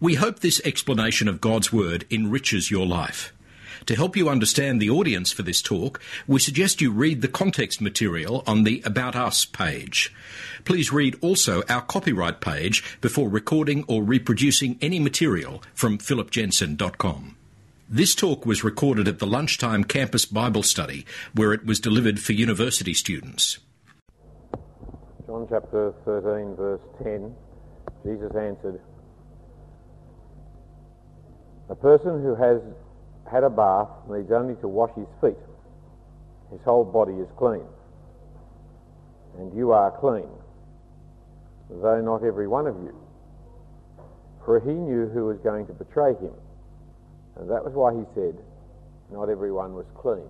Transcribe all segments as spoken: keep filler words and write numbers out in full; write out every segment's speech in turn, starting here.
We hope this explanation of God's Word enriches your life. To help you understand the audience for this talk, we suggest you read the context material on the About Us page. Please read also our copyright page before recording or reproducing any material from philip jensen dot com. This talk was recorded at the Lunchtime Campus Bible Study, where it was delivered for university students. John chapter thirteen, verse ten, Jesus answered, "A person who has had a bath needs only to wash his feet. His whole body is clean. And you are clean, though not every one of you." For he knew who was going to betray him. And that was why he said, not everyone was clean.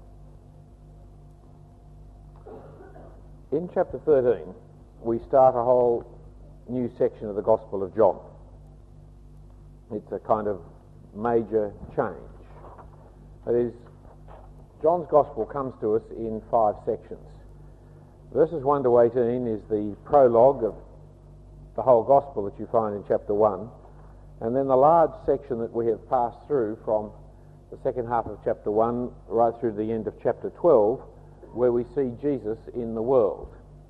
In chapter thirteen, we start a whole new section of the Gospel of John. It's a kind of major change. That is, John's Gospel comes to us in five sections. Verses one to eighteen is the prologue of the whole Gospel that you find in chapter one, and then the large section that we have passed through from the second half of chapter one right through to the end of chapter twelve, where we see Jesus in the world.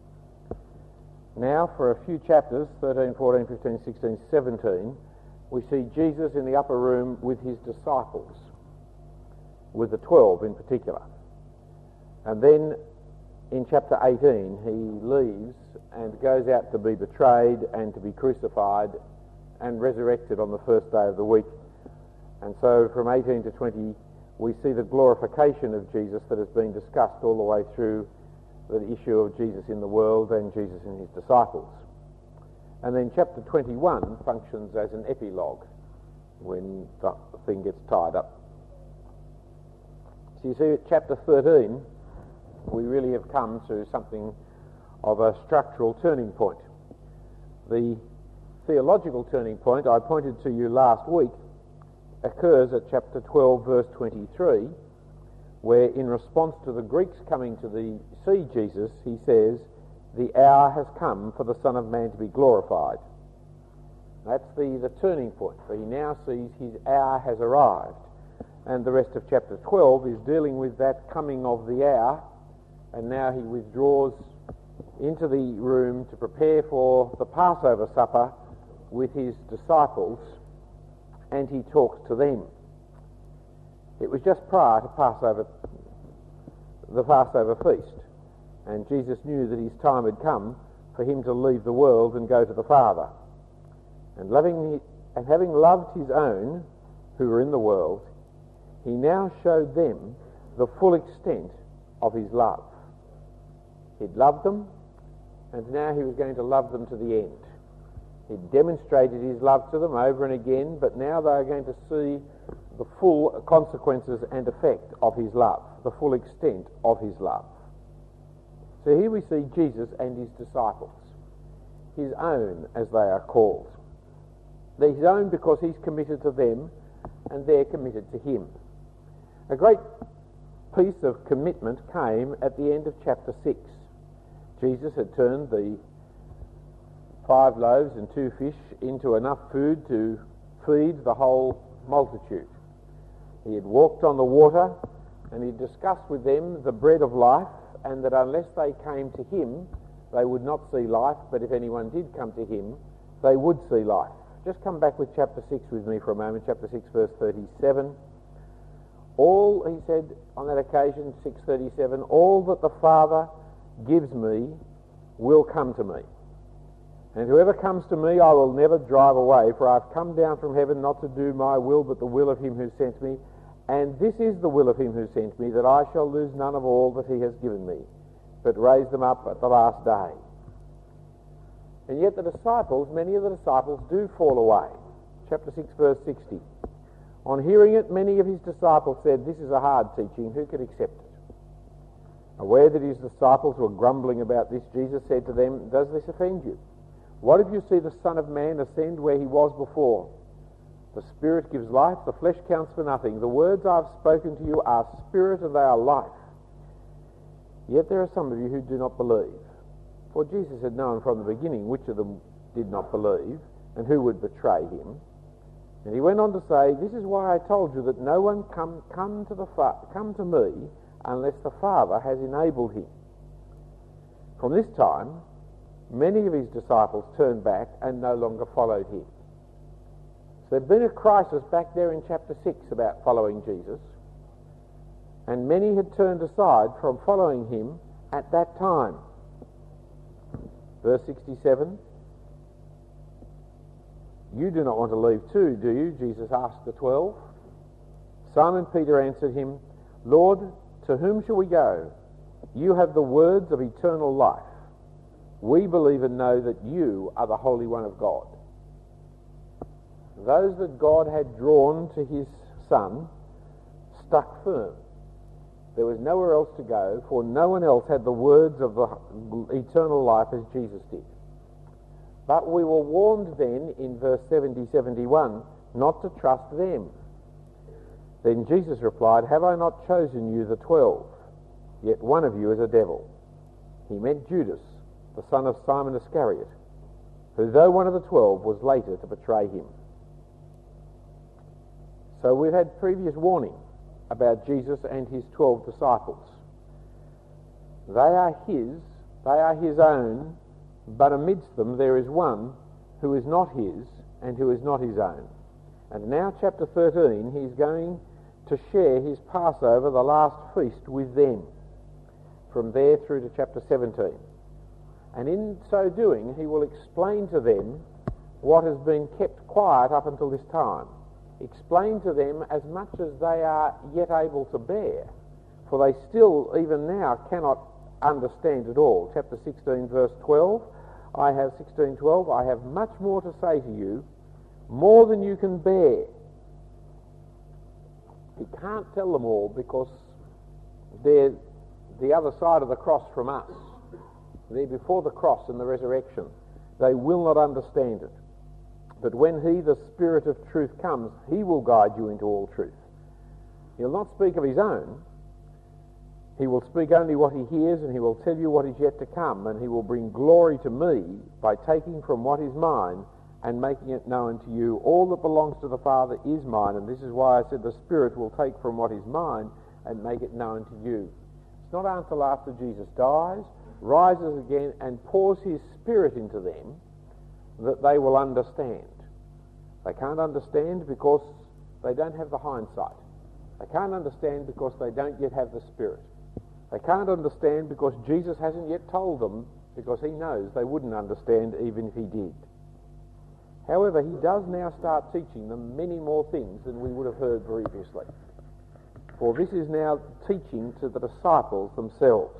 Now, for a few chapters, thirteen, fourteen, fifteen, sixteen, seventeen, we see Jesus in the upper room with his disciples, with the twelve in particular. And then in chapter eighteen, he leaves and goes out to be betrayed and to be crucified and resurrected on the first day of the week. And so from eighteen to twenty, we see the glorification of Jesus that has been discussed all the way through the issue of Jesus in the world and Jesus in his disciples. And then chapter twenty-one functions as an epilogue when the thing gets tied up. So you see, at chapter thirteen, we really have come to something of a structural turning point. The theological turning point I pointed to you last week occurs at chapter twelve, verse twenty-three, where in response to the Greeks coming to the, see Jesus, he says, "The hour has come for the Son of Man to be glorified." That's the, the turning point, for he now sees his hour has arrived. And the rest of chapter twelve is dealing with that coming of the hour, and now he withdraws into the room to prepare for the Passover supper with his disciples, and he talks to them. It was just prior to Passover, the Passover feast, and Jesus knew that his time had come for him to leave the world and go to the Father. And loving, and having loved his own who were in the world, he now showed them the full extent of his love. He'd loved them, and now he was going to love them to the end. He'd demonstrated his love to them over and again, but now they are going to see the full consequences and effect of his love, the full extent of his love. So here we see Jesus and his disciples, his own as they are called. They're his own because he's committed to them and they're committed to him. A great piece of commitment came at the end of chapter six. Jesus had turned the five loaves and two fish into enough food to feed the whole multitude. He had walked on the water, and he discussed with them the bread of life, and that unless they came to him, they would not see life, but if anyone did come to him, they would see life. Just come back with chapter six with me for a moment, chapter six, verse thirty-seven. All, he said on that occasion, six thirty-seven, all that the Father gives me will come to me. And whoever comes to me I will never drive away, for I have come down from heaven not to do my will, but the will of him who sent me. And this is the will of him who sent me, that I shall lose none of all that he has given me, but raise them up at the last day. And yet the disciples, many of the disciples do fall away. Chapter six, verse sixty. On hearing it, many of his disciples said, "This is a hard teaching, who could accept it?" Aware that his disciples were grumbling about this, Jesus said to them, "Does this offend you? What if you see the Son of Man ascend where he was before? The Spirit gives life, the flesh counts for nothing. The words I have spoken to you are spirit and they are life. Yet there are some of you who do not believe." For Jesus had known from the beginning which of them did not believe and who would betray him. And he went on to say, this is why I told you that no one come, come, to the fa- come to me unless the Father has enabled him. From this time, many of his disciples turned back and no longer followed him. So there'd been a crisis back there in chapter six about following Jesus, and many had turned aside from following him at that time. Verse sixty-seven, you do not want to leave too, do you? Jesus asked the twelve. Simon Peter answered him, Lord, to whom shall we go? You have the words of eternal life. We believe and know that you are the Holy One of God. Those that God had drawn to his Son stuck firm. There was nowhere else to go, for no one else had the words of the eternal life as Jesus did. But we were warned then, in verse seventy, seventy-one, not to trust them. Then Jesus replied, have I not chosen you the twelve? Yet one of you is a devil. He meant Judas, the son of Simon Iscariot, who though one of the twelve was later to betray him. So we've had previous warning about Jesus and his twelve disciples. They are his, they are his own, but amidst them there is one who is not his and who is not his own. And now chapter thirteen, he's going to share his Passover, the last feast, with them. From there through to chapter seventeen. And in so doing, he will explain to them what has been kept quiet up until this time. Explain to them as much as they are yet able to bear, for they still, even now, cannot understand it all. Chapter sixteen, verse twelve, I have sixteen twelve, I have much more to say to you, more than you can bear. He can't tell them all because they're the other side of the cross from us. They're before the cross and the resurrection. They will not understand it. But when he, the Spirit of truth, comes, he will guide you into all truth. He'll not speak of his own. He will speak only what he hears, and he will tell you what is yet to come, and he will bring glory to me by taking from what is mine and making it known to you. All that belongs to the Father is mine, and this is why I said the Spirit will take from what is mine and make it known to you. It's not until after Jesus dies, rises again, and pours his Spirit into them that they will understand. They can't understand because they don't have the hindsight. They can't understand because they don't yet have the Spirit. They can't understand because Jesus hasn't yet told them, because he knows they wouldn't understand even if he did. However, he does now start teaching them many more things than we would have heard previously. For this is now teaching to the disciples themselves.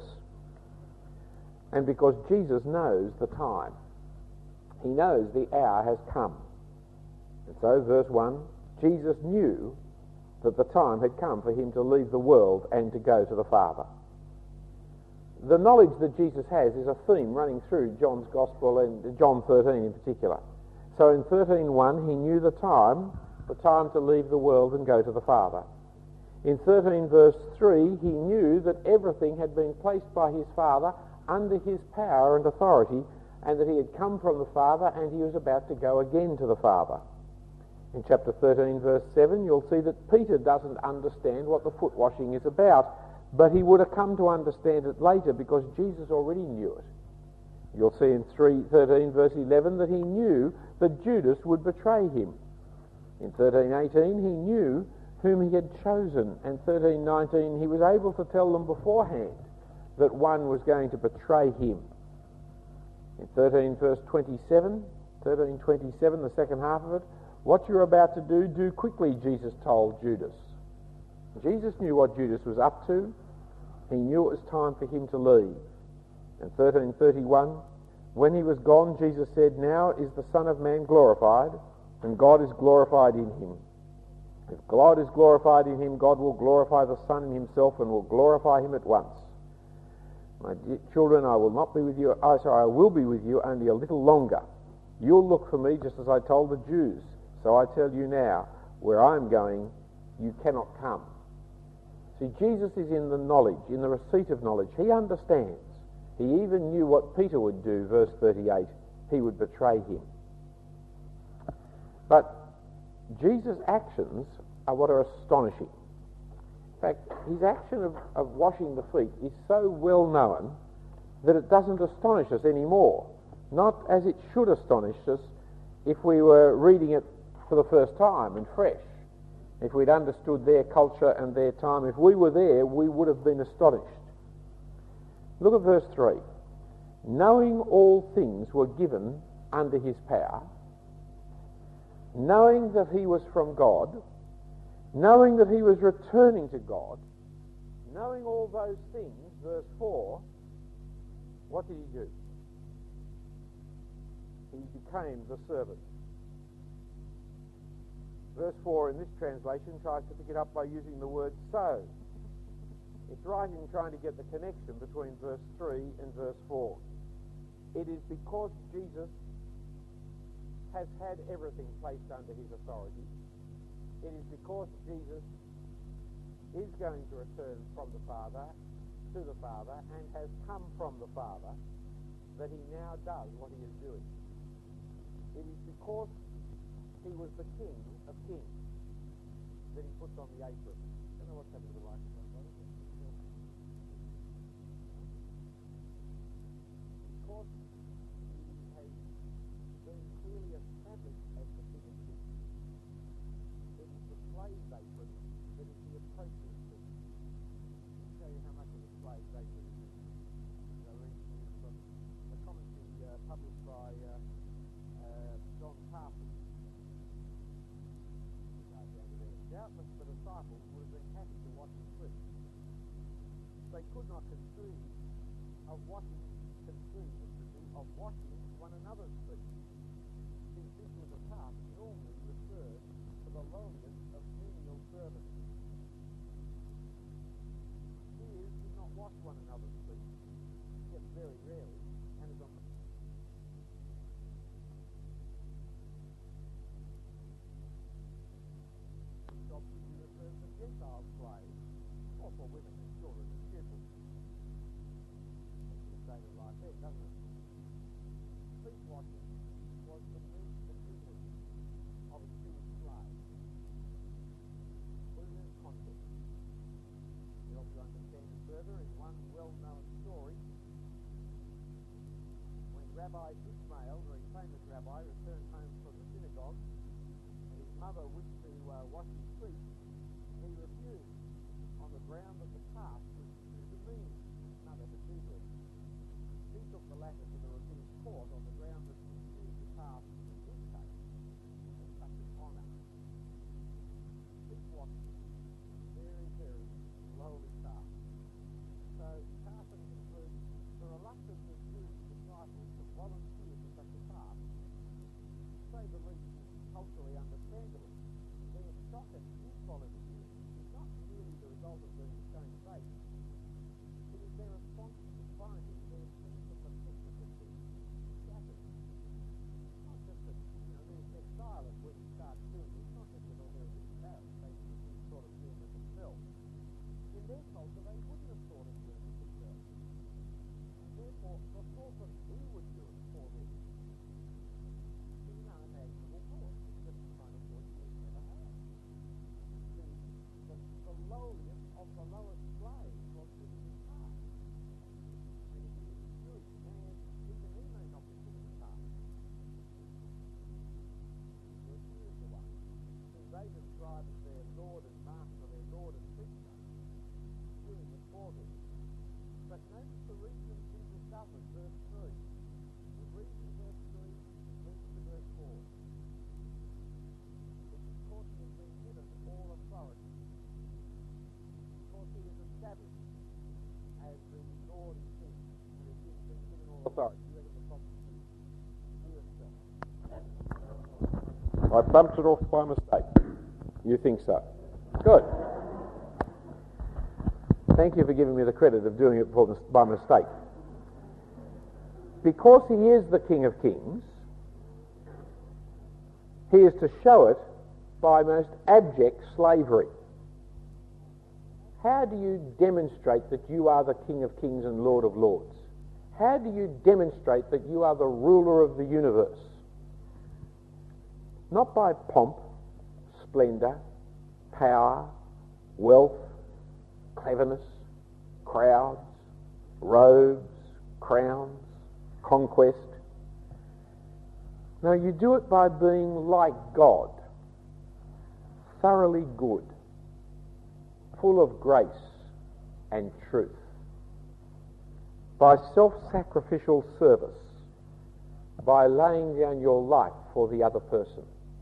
And because Jesus knows the time. He knows the hour has come. And so, verse one, Jesus knew that the time had come for him to leave the world and to go to the Father. The knowledge that Jesus has is a theme running through John's Gospel, and John thirteen in particular. So in thirteen one, he knew the time, the time to leave the world and go to the Father. In thirteen verse three, he knew that everything had been placed by his Father under his power and authority, and that he had come from the Father and he was about to go again to the Father. In chapter thirteen, verse seven, you'll see that Peter doesn't understand what the foot washing is about, but he would have come to understand it later because Jesus already knew it. You'll see in thirteen, verse eleven, that he knew that Judas would betray him. In thirteen eighteen, he knew whom he had chosen, and thirteen nineteen, he was able to tell them beforehand that one was going to betray him. In thirteen, verse twenty-seven, thirteen twenty-seven, the second half of it, what you're about to do, do quickly, Jesus told Judas. Jesus knew what Judas was up to. He knew it was time for him to leave. In thirteen thirty-one, when he was gone, Jesus said, now is the Son of Man glorified, and God is glorified in him. If God is glorified in him, God will glorify the Son in himself and will glorify him at once. My dear children, I will not be with you, oh, sorry, I will be with you only a little longer. You'll look for me just as I told the Jews. So I tell you now, where I'm going, you cannot come. See, Jesus is in the knowledge, in the receipt of knowledge. He understands. He even knew what Peter would do, verse thirty-eight. He would betray him. But Jesus' actions are what are astonishing. In fact, his action of, of washing the feet is so well known that it doesn't astonish us anymore. Not as it should astonish us if we were reading it for the first time and fresh. If we'd understood their culture and their time, if we were there, we would have been astonished. Look at verse three. Knowing all things were given under his power, knowing that he was from God, knowing that he was returning to God, knowing all those things, verse four, what did he do? He became the servant. Verse four in this translation tries to pick it up by using the word so. It's right in trying to get the connection between verse three and verse four. It is because Jesus has had everything placed under his authority. It is because Jesus is going to return from the Father to the Father and has come from the Father that he now does what he is doing. It is because he was the King of Kings that he puts on the apron. I don't know what's happening to the microphone, brother. Because he has been clearly established as the King of Kings. It is the slave's apron that is the appropriate thing. Let me show you how much of a slave's apron it is. I'll read to you from a commentary uh, published by uh, uh, John Parson. Doubtless the disciples would have been happy to wash his feet. They could not conceive of washing, conceive of washing one another's feet, since this was a task normally reserved for the lowliest of menial servants. Peers did not wash one another's feet, except very rarely, and as on Gentile slaves, or for women and children and pupils. It's a state of life there, doesn't it? Feet washing was the meat and dignity of a Jewish slave. Put it in context. To help you understand it further, in one well-known story, when Rabbi Ishmael, a very famous rabbi, returned home from the synagogue, and his mother wished to uh, wash his feet, he refused on the ground that the task was too demeaning his mother to do this. He took the latter to the rabbinic court on the ground that he refused the task in his case as such an honour. Feet washing is a very, very lowly task. So Parson concludes the reluctance of Jewish disciples to volunteer for such a task, to say the least, culturally understandable. Their shock at his volunteer is not merely the result of being shown faith. It is their response to finding their sense of the fitness of things shattered. It's not just that, you know, they're, they're silent when you start doing it. It's not just that they're embarrassed. They just sort of doing it themselves. In their culture, they wouldn't have thought of doing it themselves. And therefore, the thought that we would do it for them is an unimaginable thought. It's just the kind of thought you would never have. The, the lowliest of the lowest slaves was given his task. And if he was a Jewish man, even he may not be given the task. Yet he is the one whom they describe as their Lord and Master, their Lord and Teacher, doing it for them. But notice the reason Jesus does it, verse three. The reason, verse three, leads to verse four. It's because he has been given all authority. Because he is established as the Lord and King, and he has been given all authority. You reckon the problem is here itself? I bumped it off by mistake. You think so? Good. Thank you for giving me the credit of doing it for, by mistake. Because he is the King of Kings, he is to show it by most abject slavery. How do you demonstrate that you are the King of Kings and Lord of Lords? How do you demonstrate that you are the ruler of the universe? Not by pomp, splendour, power, wealth, cleverness, crowds, robes, crowns, conquest. No, you do it by being like God, thoroughly good, full of grace and truth, by self-sacrificial service, by laying down your life for the other person.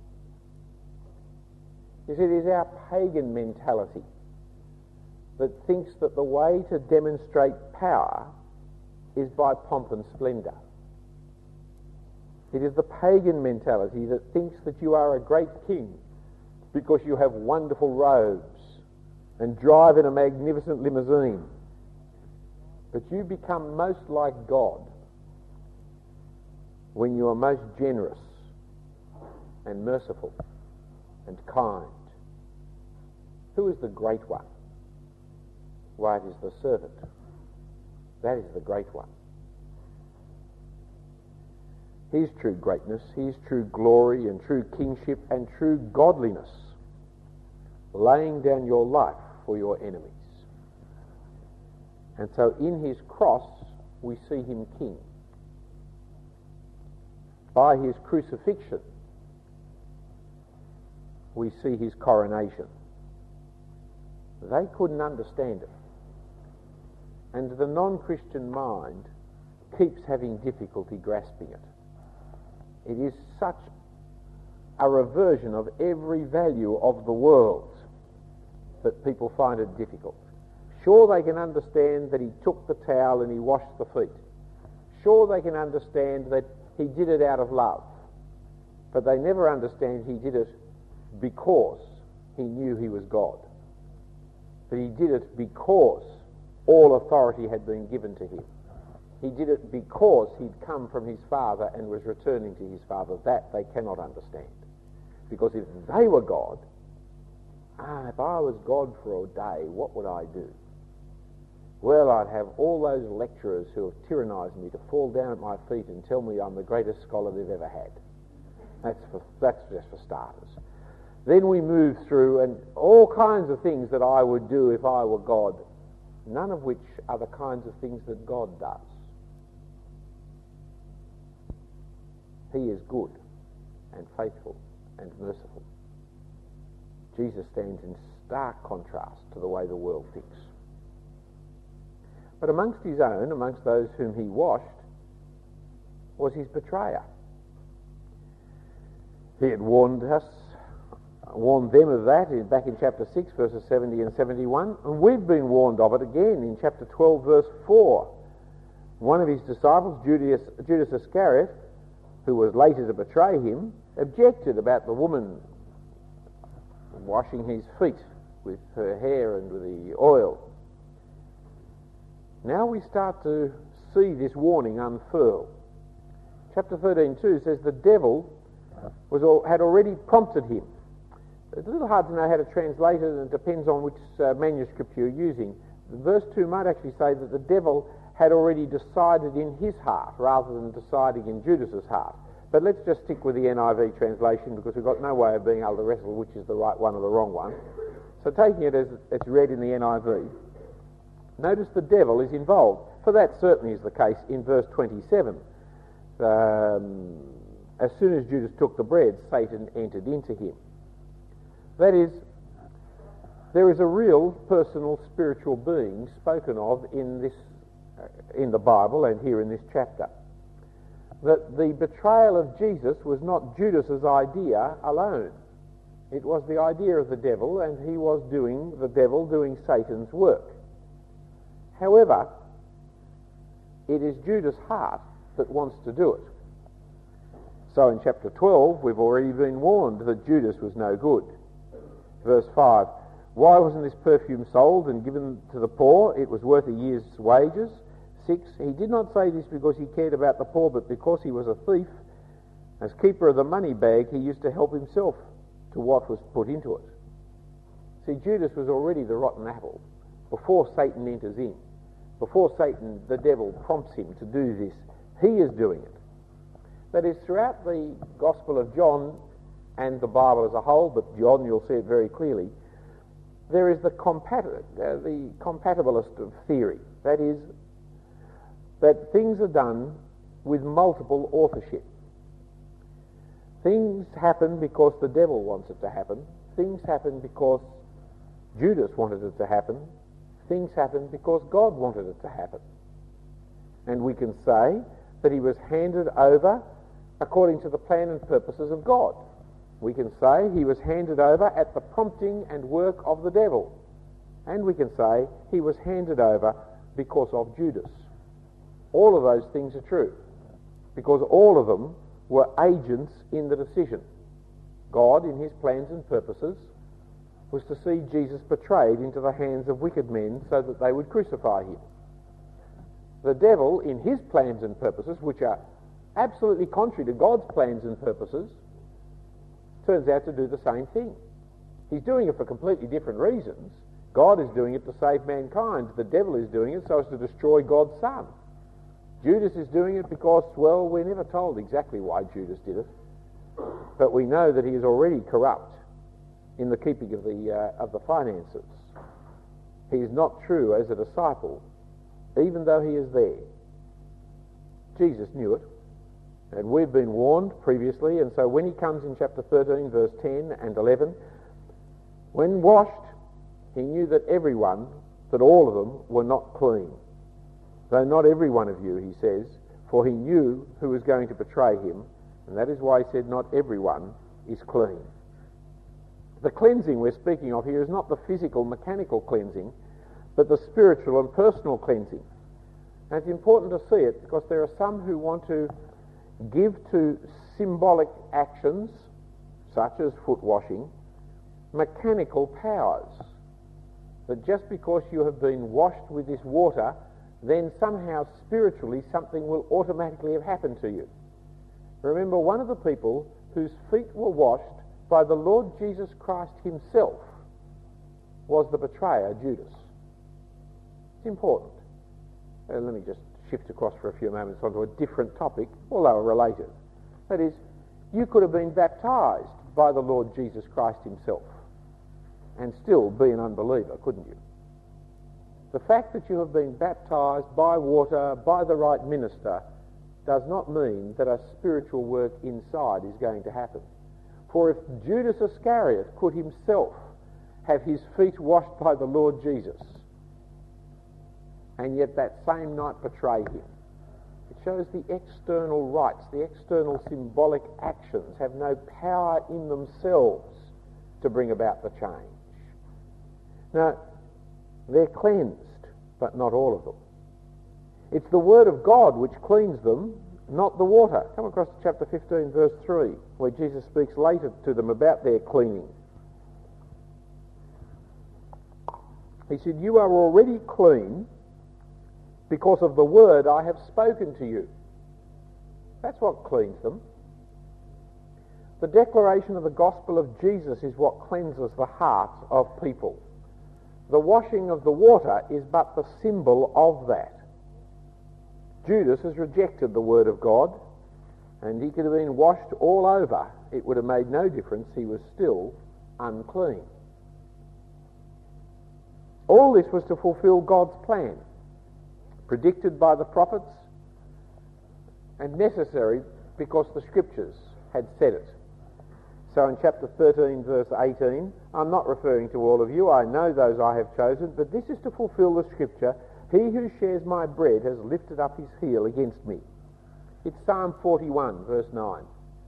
You see, it is our pagan mentality that thinks that the way to demonstrate power is by pomp and splendour. It is the pagan mentality that thinks that you are a great king because you have wonderful robes and drive in a magnificent limousine. But you become most like God when you are most generous and merciful and kind. Who is the great one? Why, it is the servant. That is the great one. His true greatness, his true glory and true kingship and true godliness, laying down your life for your enemies. And so in his cross we see him king. By his crucifixion we see his coronation. They couldn't understand it. And the non-Christian mind keeps having difficulty grasping it. It is such a reversion of every value of the world that people find it difficult. Sure, they can understand that he took the towel and he washed the feet. Sure, they can understand that he did it out of love. But they never understand he did it because he knew he was God. That he did it because all authority had been given to him. He did it because he'd come from his Father and was returning to his Father. That they cannot understand. Because if they were God, ah, if I was God for a day, what would I do? Well, I'd have all those lecturers who have tyrannised me to fall down at my feet and tell me I'm the greatest scholar they've ever had. That's for, that's just for starters. Then we move through and all kinds of things that I would do if I were God, none of which are the kinds of things that God does. He is good and faithful and merciful. Jesus stands in stark contrast to the way the world thinks. But amongst his own, amongst those whom he washed, was his betrayer. He had warned us, warned them of that in, back in chapter six, verses seventy and seventy-one, and we've been warned of it again in chapter twelve, verse four. One of his disciples, Judas, Judas Iscariot, who was later to betray him, objected about the woman washing his feet with her hair and with the oil. Now we start to see this warning unfurl. Chapter thirteen two says the devil was all, had already prompted him. It's a little hard to know how to translate it, and it depends on which uh, manuscript you're using. Verse two might actually say that the devil had already decided in his heart rather than deciding in Judas's heart. But let's just stick with the N I V translation because we've got no way of being able to wrestle which is the right one or the wrong one. So taking it as it's read in the N I V, notice the devil is involved. For that certainly is the case in verse twenty-seven. Um, as soon as Judas took the bread, Satan entered into him. That is, there is a real personal spiritual being spoken of in this, uh, in the Bible and here in this chapter. That the betrayal of Jesus was not Judas's idea alone. It was the idea of the devil, and he was doing, the devil doing Satan's work. However, it is Judas' heart that wants to do it. So in chapter twelve, we've already been warned that Judas was no good. Verse five, why wasn't this perfume sold and given to the poor? It was worth a year's wages. Six, he did not say this because he cared about the poor, but because he was a thief. As keeper of the money bag, he used to help himself to what was put into it. See, Judas was already the rotten apple before Satan enters in. Before Satan, the devil, prompts him to do this, he is doing it. That is, throughout the Gospel of John, and the Bible as a whole, but John, you'll see it very clearly, there is the, compat- uh, the compatibilist of theory. That is, that things are done with multiple authorship. Things happen because the devil wants it to happen. Things happen because Judas wanted it to happen. Things happen because God wanted it to happen. And we can say that he was handed over according to the plan and purposes of God. We can say he was handed over at the prompting and work of the devil. And we can say he was handed over because of Judas. All of those things are true, because all of them were agents in the decision. God, in his plans and purposes, was to see Jesus betrayed into the hands of wicked men so that they would crucify him. The devil, in his plans and purposes, which are absolutely contrary to God's plans and purposes, turns out to do the same thing. He's doing it for completely different reasons. God is doing it to save mankind. The devil is doing it so as to destroy God's Son. Judas is doing it because, well, we're never told exactly why Judas did it, but we know that he is already corrupt in the keeping of the uh, of the finances. He is not true as a disciple, even though he is there. Jesus knew it, and we've been warned previously, and so when he comes in chapter thirteen, verse ten and eleven, when washed, he knew that everyone, that all of them, were not clean. Though not every one of you, he says, for he knew who was going to betray him, and that is why he said not everyone is clean. The cleansing we're speaking of here is not the physical, mechanical cleansing, but the spiritual and personal cleansing. And it's important to see it because there are some who want to give to symbolic actions, such as foot washing, mechanical powers. That just because you have been washed with this water, then somehow spiritually something will automatically have happened to you. Remember, one of the people whose feet were washed by the Lord Jesus Christ himself was the betrayer, Judas. It's important. Uh, let me just shift across for a few moments onto a different topic, although related. That is, you could have been baptized by the Lord Jesus Christ himself and still be an unbeliever, couldn't you? The fact that you have been baptized by water, by the right minister, does not mean that a spiritual work inside is going to happen. For if Judas Iscariot could himself have his feet washed by the Lord Jesus, and yet that same night betray him, it shows the external rites, the external symbolic actions have no power in themselves to bring about the change. Now, they're cleansed, but not all of them. It's the Word of God which cleans them, not the water. Come across to chapter fifteen, verse three, where Jesus speaks later to them about their cleaning. He said, "You are already clean because of the word I have spoken to you." That's what cleans them. The declaration of the gospel of Jesus is what cleanses the hearts of people. The washing of the water is but the symbol of that. Judas has rejected the word of God, and he could have been washed all over. It would have made no difference. He was still unclean. All this was to fulfill God's plan, predicted by the prophets, and necessary because the scriptures had said it. So in chapter thirteen, verse eighteen, I'm not referring to all of you, I know those I have chosen, but this is to fulfill the scripture, "He who shares my bread has lifted up his heel against me." It's Psalm forty-one, verse nine.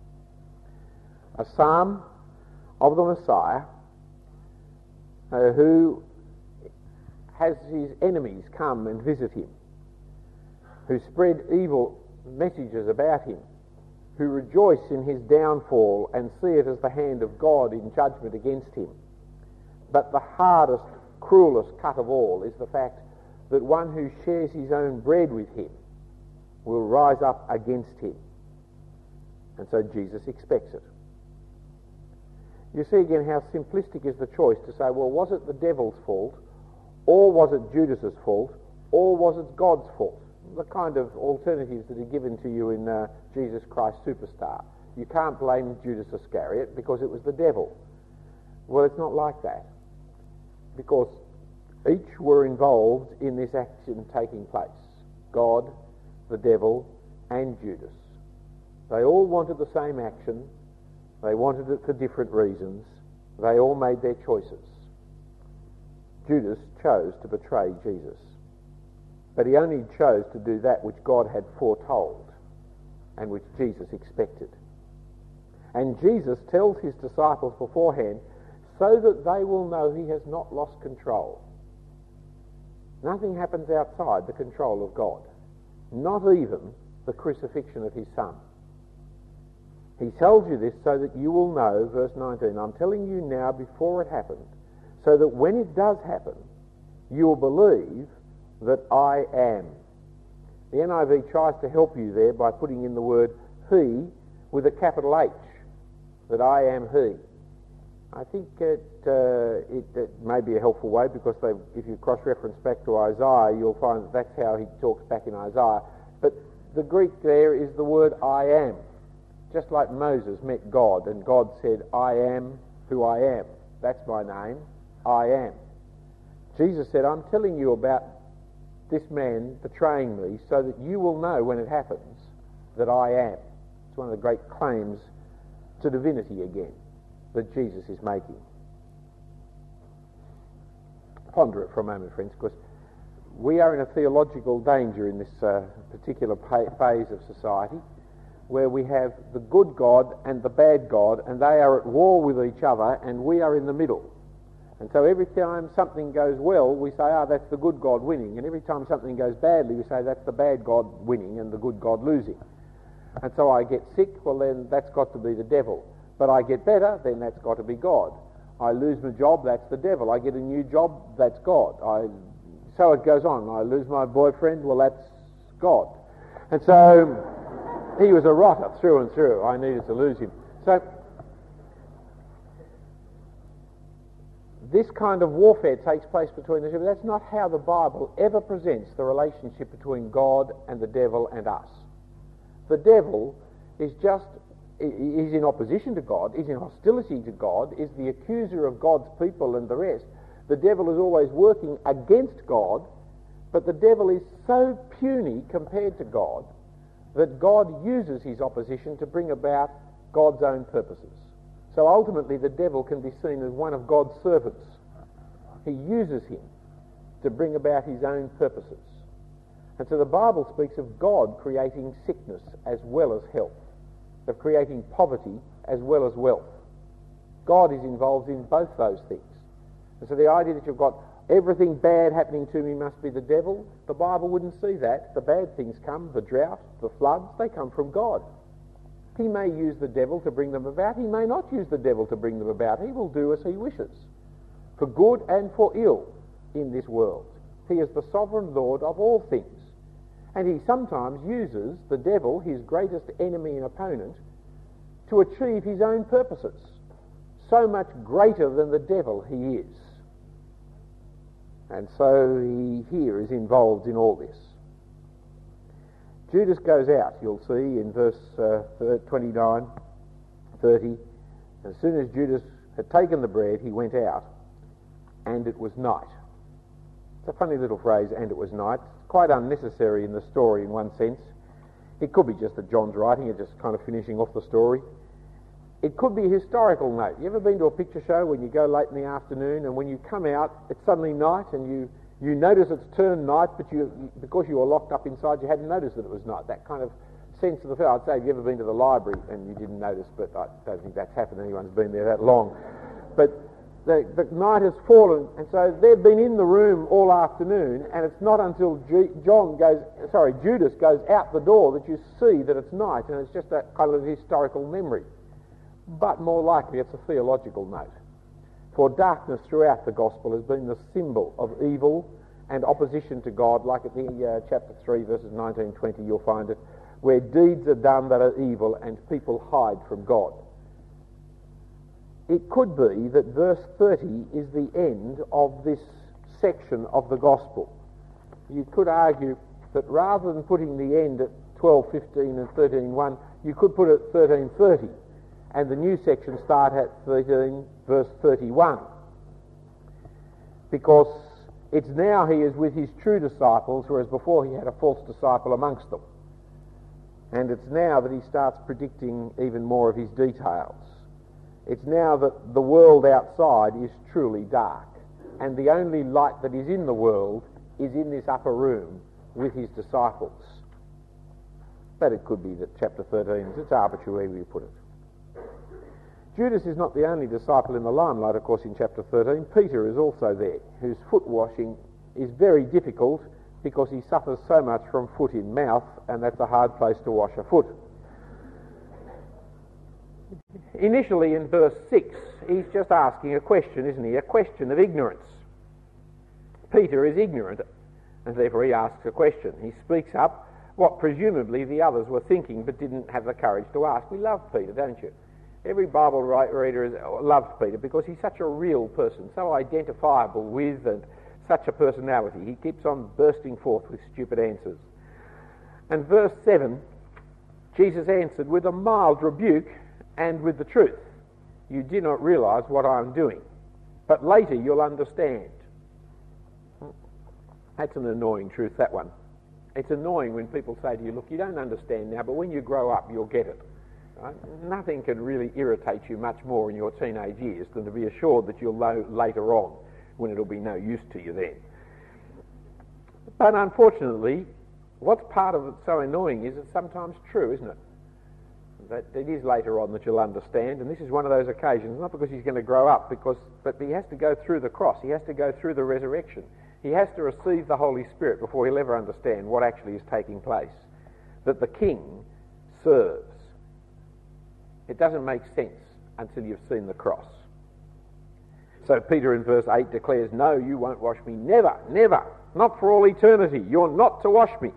A psalm of the Messiah uh, who has his enemies come and visit him, who spread evil messages about him, who rejoice in his downfall and see it as the hand of God in judgment against him. But the hardest, cruelest cut of all is the fact that one who shares his own bread with him will rise up against him. And so Jesus expects it. You see again how simplistic is the choice to say, well, was it the devil's fault, or was it Judas's fault, or was it God's fault? The kind of alternatives that are given to you in uh, Jesus Christ Superstar. You can't blame Judas Iscariot because it was the devil. Well, it's not like that, because each were involved in this action taking place. God, the devil, and Judas. They all wanted the same action. They wanted it for different reasons. They all made their choices. Judas chose to betray Jesus, but he only chose to do that which God had foretold and which Jesus expected. And Jesus tells his disciples beforehand so that they will know he has not lost control. Nothing happens outside the control of God, not even the crucifixion of his Son. He tells you this so that you will know, verse nineteen, I'm telling you now before it happened, so that when it does happen, you will believe that I am. The N I V tries to help you there by putting in the word he with a capital H, that I am he. I think it, uh, it, it may be a helpful way, because they, if you cross-reference back to Isaiah, you'll find that that's how he talks back in Isaiah. But the Greek there is the word I am. Just like Moses met God and God said, I am who I am. That's my name. I am. Jesus said, I'm telling you about this man betraying me so that you will know when it happens that I am. It's one of the great claims to divinity again that Jesus is making. Ponder it for a moment, friends, because we are in a theological danger in this uh, particular pa- phase of society, where we have the good God and the bad God, and they are at war with each other, and we are in the middle. And so every time something goes well, we say, ah, that's the good God winning. And every time something goes badly, we say, that's the bad God winning and the good God losing. And so I get sick, well then that's got to be the devil. But I get better, then that's got to be God. I lose my job, that's the devil. I get a new job, that's God. I, so it goes on. I lose my boyfriend, well that's God. And so he was a rotter through and through. I needed to lose him. So this kind of warfare takes place between the two, but that's not how the Bible ever presents the relationship between God and the devil and us. The devil is just, is in opposition to God, is in hostility to God, is the accuser of God's people and the rest. The devil is always working against God, but the devil is so puny compared to God that God uses his opposition to bring about God's own purposes. So ultimately the devil can be seen as one of God's servants. He uses him to bring about his own purposes. And so the Bible speaks of God creating sickness as well as health, of creating poverty as well as wealth. God is involved in both those things. And so the idea that you've got everything bad happening to me must be the devil, the Bible wouldn't see that. The bad things come, the drought, the floods, they come from God. He may use the devil to bring them about. He may not use the devil to bring them about. He will do as he wishes, for good and for ill in this world. He is the sovereign Lord of all things. And he sometimes uses the devil, his greatest enemy and opponent, to achieve his own purposes, so much greater than the devil he is. And so he here is involved in all this. Judas goes out, you'll see in verse uh, twenty-nine, thirty. As soon as Judas had taken the bread, he went out, and it was night. It's a funny little phrase, and it was night. It's quite unnecessary in the story in one sense. It could be just that John's writing it, just kind of finishing off the story. It could be a historical note. You ever been to a picture show when you go late in the afternoon and when you come out, it's suddenly night and you, you notice it's turned night, but you, because you were locked up inside, you hadn't noticed that it was night. That kind of sense of the film. I'd say, have you ever been to the library and you didn't notice, but I don't think that's happened. Anyone's been there that long. But the, the night has fallen, and so they've been in the room all afternoon, and it's not until G- John goes, sorry, Judas goes out the door that you see that it's night, and it's just a kind of historical memory. But more likely it's a theological note. For darkness throughout the gospel has been the symbol of evil and opposition to God, like at the uh, chapter three, verses nineteen and twenty, you'll find it, where deeds are done that are evil and people hide from God. It could be that verse thirty is the end of this section of the gospel. You could argue that rather than putting the end at twelve, fifteen and thirteen one, You could put it at thirteen thirty, and the new section start at thirteen verse thirty-one, because it's now he is with his true disciples, whereas before he had a false disciple amongst them. And it's now that he starts predicting even more of his details. It's now that the world outside is truly dark, and the only light that is in the world is in this upper room with his disciples. But it could be that chapter thirteen, it's arbitrary where you put it. Judas is not the only disciple in the limelight, of course, in chapter thirteen. Peter is also there, whose foot washing is very difficult because he suffers so much from foot in mouth, and that's a hard place to wash a foot. Initially in verse six, he's just asking a question, isn't he? A question of ignorance. Peter is ignorant, and therefore he asks a question. He speaks up what presumably the others were thinking but didn't have the courage to ask. We love Peter, don't you? Every Bible reader is, loves Peter because he's such a real person, so identifiable with and such a personality. He keeps on bursting forth with stupid answers. And verse seven, Jesus answered with a mild rebuke and with the truth. You do not realise what I am doing, but later you'll understand. That's an annoying truth, that one. It's annoying when people say to you, look, you don't understand now, but when you grow up, you'll get it. Right? Nothing can really irritate you much more in your teenage years than to be assured that you'll know later on, when it'll be no use to you then. But unfortunately, what's part of it so annoying is it's sometimes true, isn't it? That it is later on that you'll understand, and this is one of those occasions, not because he's going to grow up, because but he has to go through the cross, he has to go through the resurrection, he has to receive the Holy Spirit before he'll ever understand what actually is taking place, that the King serves. It doesn't make sense until you've seen the cross. So Peter in verse eight declares, no, you won't wash me, never, never, not for all eternity, you're not to wash me.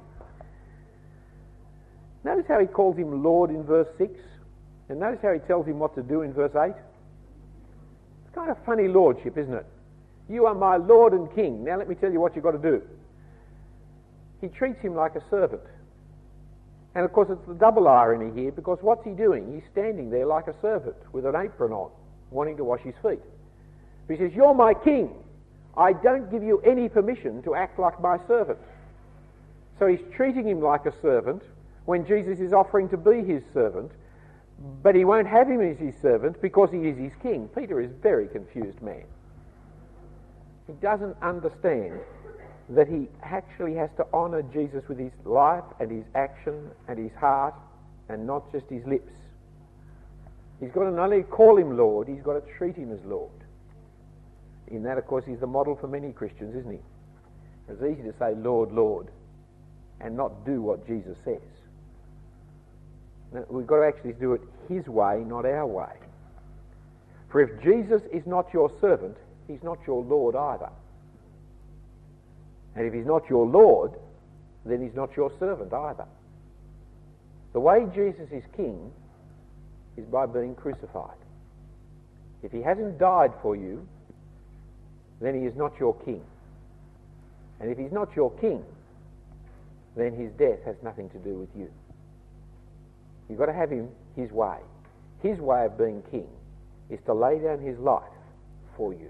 Notice how he calls him Lord in verse six, and notice how he tells him what to do in verse eight. It's kind of funny lordship, isn't it? You are my Lord and King, now let me tell you what you've got to do. He treats him like a servant. And of course it's the double irony here, because what's he doing? He's standing there like a servant with an apron on, wanting to wash his feet. He says, you're my king. I don't give you any permission to act like my servant. So he's treating him like a servant when Jesus is offering to be his servant, but he won't have him as his servant because he is his king. Peter is a very confused man. He doesn't understand that he actually has to honour Jesus with his life and his action and his heart and not just his lips. He's got to not only call him Lord, he's got to treat him as Lord. In that, of course, he's the model for many Christians, isn't he? It's easy to say, Lord, Lord, and not do what Jesus says. Now, we've got to actually do it his way, not our way. For if Jesus is not your servant, he's not your Lord either. And if he's not your Lord, then he's not your servant either. The way Jesus is king is by being crucified. If he hasn't died for you, then he is not your king. And if he's not your king, then his death has nothing to do with you. You've got to have him his way. His way of being king is to lay down his life for you.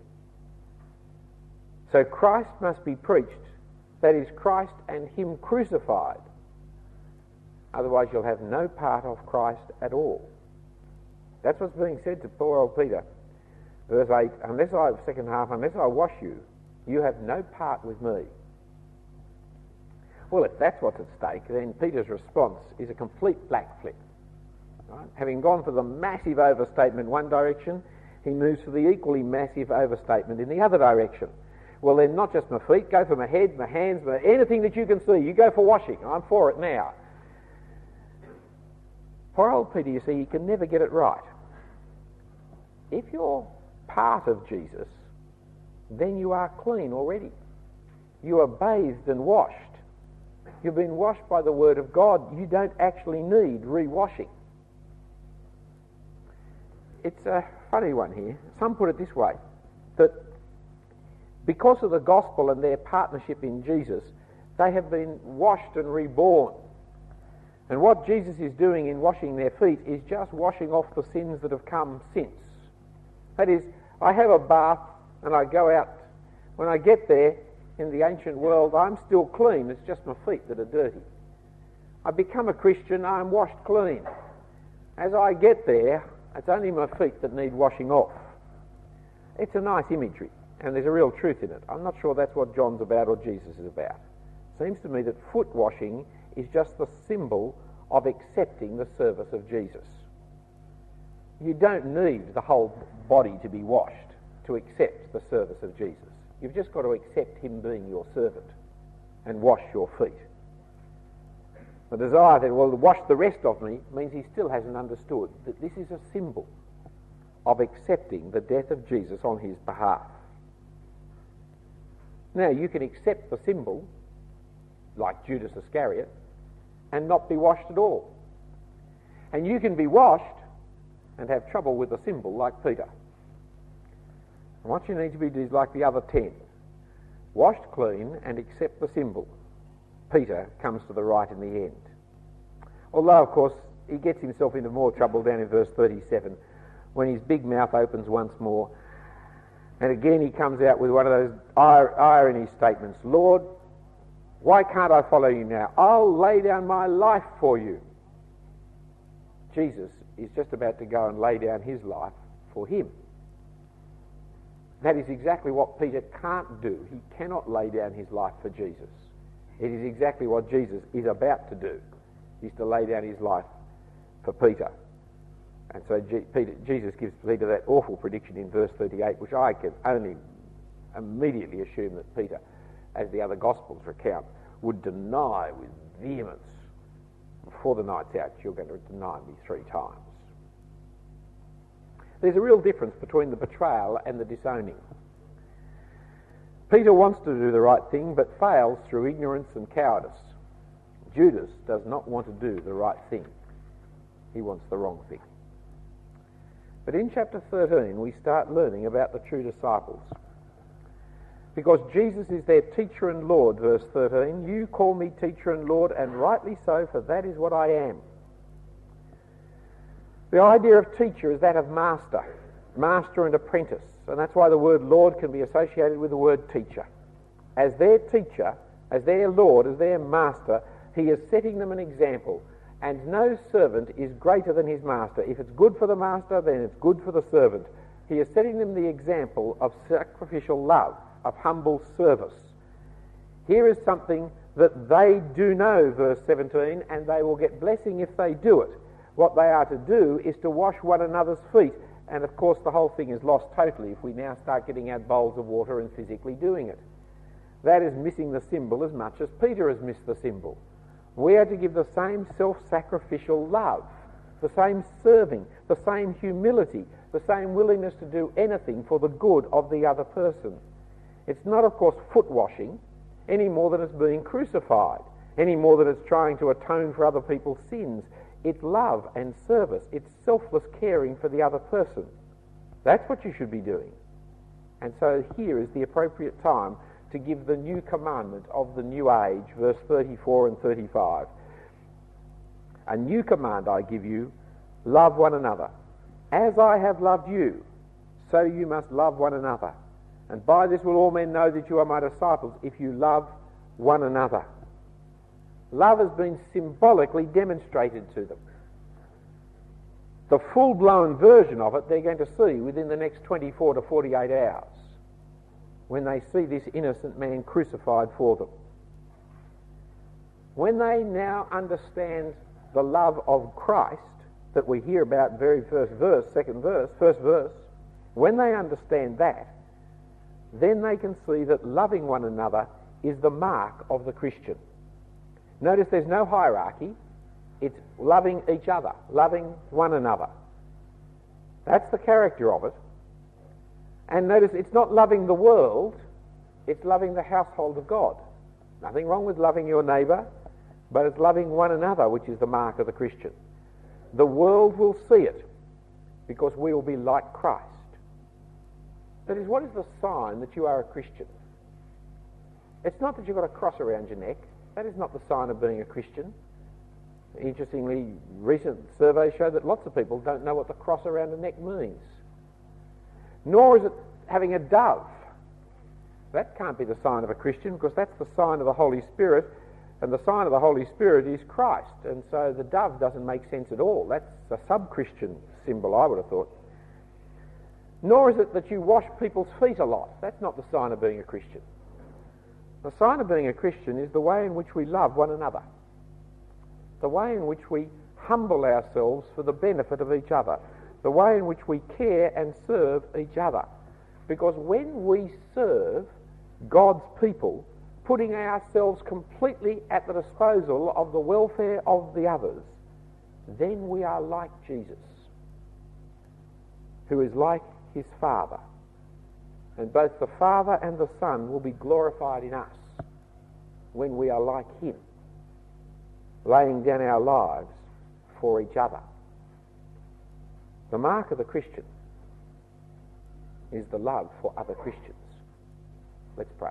So Christ must be preached, that is, Christ and him crucified. Otherwise you'll have no part of Christ at all. That's what's being said to poor old Peter. Verse eight, unless I, second half, unless I wash you, you have no part with me. Well, if that's what's at stake, then Peter's response is a complete black flip. Right? Having gone for the massive overstatement one direction, he moves to the equally massive overstatement in the other direction. Well, then not just my feet, go for my head, my hands, my, anything that you can see. You go for washing. I'm for it now. Poor old Peter, you see, he can never get it right. If you're part of Jesus, then you are clean already. You are bathed and washed. You've been washed by the Word of God. You don't actually need re-washing. It's a funny one here. Some put it this way, that because of the gospel and their partnership in Jesus, they have been washed and reborn. And what Jesus is doing in washing their feet is just washing off the sins that have come since. That is, I have a bath and I go out. When I get there in the ancient world, I'm still clean. It's just my feet that are dirty. I become a Christian, I'm washed clean. As I get there, it's only my feet that need washing off. It's a nice imagery, and there's a real truth in it. I'm not sure that's what John's about or Jesus is about. It seems to me that foot washing is just the symbol of accepting the service of Jesus. You don't need the whole body to be washed to accept the service of Jesus. You've just got to accept him being your servant and wash your feet. The desire that, well, wash the rest of me means he still hasn't understood that this is a symbol of accepting the death of Jesus on his behalf. Now, you can accept the symbol, like Judas Iscariot, and not be washed at all. And you can be washed and have trouble with the symbol, like Peter. And what you need to be is like the other ten. Washed clean and accept the symbol. Peter comes to the right in the end. Although, of course, he gets himself into more trouble down in verse thirty-seven when his big mouth opens once more. And again he comes out with one of those irony statements. Lord, why can't I follow you now? I'll lay down my life for you. Jesus is just about to go and lay down his life for him. That is exactly what Peter can't do. He cannot lay down his life for Jesus. It is exactly what Jesus is about to do. He's to lay down his life for Peter. And so G- Peter, Jesus gives Peter that awful prediction in verse thirty-eight, which I can only immediately assume that Peter, as the other Gospels recount, would deny with vehemence. Before the night's out, you're going to deny me three times. There's a real difference between the betrayal and the disowning. Peter wants to do the right thing, but fails through ignorance and cowardice. Judas does not want to do the right thing. He wants the wrong thing. But in chapter thirteen, we start learning about the true disciples. Because Jesus is their teacher and Lord, verse thirteen, you call me teacher and Lord, and rightly so, for that is what I am. The idea of teacher is that of master, master and apprentice, and that's why the word Lord can be associated with the word teacher. As their teacher, as their Lord, as their master, he is setting them an example, and no servant is greater than his master. If it's good for the master, then it's good for the servant. He is setting them the example of sacrificial love, of humble service. Here is something that they do know, verse seventeen, and they will get blessing if they do it. What they are to do is to wash one another's feet, and of course the whole thing is lost totally if we now start getting out bowls of water and physically doing it. That is missing the symbol as much as Peter has missed the symbol. We are to give the same self-sacrificial love, the same serving, the same humility, the same willingness to do anything for the good of the other person. It's not, of course, foot washing any more than it's being crucified, any more than it's trying to atone for other people's sins. It's love and service. It's selfless caring for the other person. That's what you should be doing. And so here is the appropriate time to give the new commandment of the new age, verse thirty-four and thirty-five. A new command I give you, love one another. As I have loved you, so you must love one another. And by this will all men know that you are my disciples, if you love one another. Love has been symbolically demonstrated to them. The full-blown version of it they're going to see within the next twenty-four to forty-eight hours, when they see this innocent man crucified for them. When they now understand the love of Christ that we hear about very first verse, second verse, first verse, when they understand that, then they can see that loving one another is the mark of the Christian. Notice there's no hierarchy. It's loving each other, loving one another. That's the character of it. And notice it's not loving the world, it's loving the household of God. Nothing wrong with loving your neighbour, but it's loving one another, which is the mark of the Christian. The world will see it, because we will be like Christ. That is, what is the sign that you are a Christian? It's not that you've got a cross around your neck. That is not the sign of being a Christian. Interestingly, recent surveys show that lots of people don't know what the cross around the neck means. Nor is it having a dove. That can't be the sign of a Christian, because that's the sign of the Holy Spirit, and the sign of the Holy Spirit is Christ, and so the dove doesn't make sense at all. That's a sub-Christian symbol, I would have thought. Nor is it that you wash people's feet a lot. That's not the sign of being a Christian. The sign of being a Christian is the way in which we love one another, the way in which we humble ourselves for the benefit of each other, the way in which we care and serve each other. Because when we serve God's people, putting ourselves completely at the disposal of the welfare of the others, then we are like Jesus, who is like his Father. And both the Father and the Son will be glorified in us when we are like him, laying down our lives for each other. The mark of the Christian is the love for other Christians. Let's pray.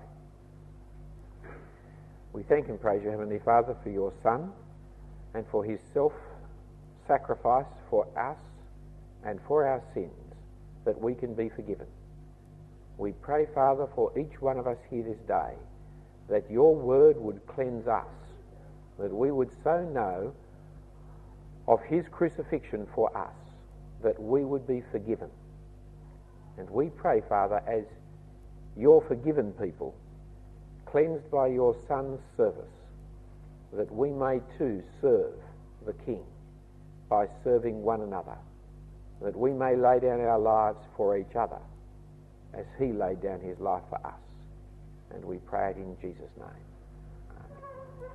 We thank and praise you, Heavenly Father, for your Son and for his self-sacrifice for us and for our sins, that we can be forgiven. We pray, Father, for each one of us here this day, that your word would cleanse us, that we would so know of his crucifixion for us, that we would be forgiven. And we pray, Father, as your forgiven people, cleansed by your Son's service, that we may too serve the King by serving one another, that we may lay down our lives for each other as he laid down his life for us. And we pray it in Jesus' name. Amen.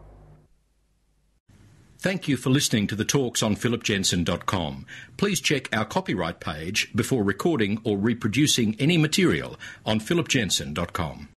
Thank you for listening to the talks on philip jensen dot com. Please check our copyright page before recording or reproducing any material on philip jensen dot com.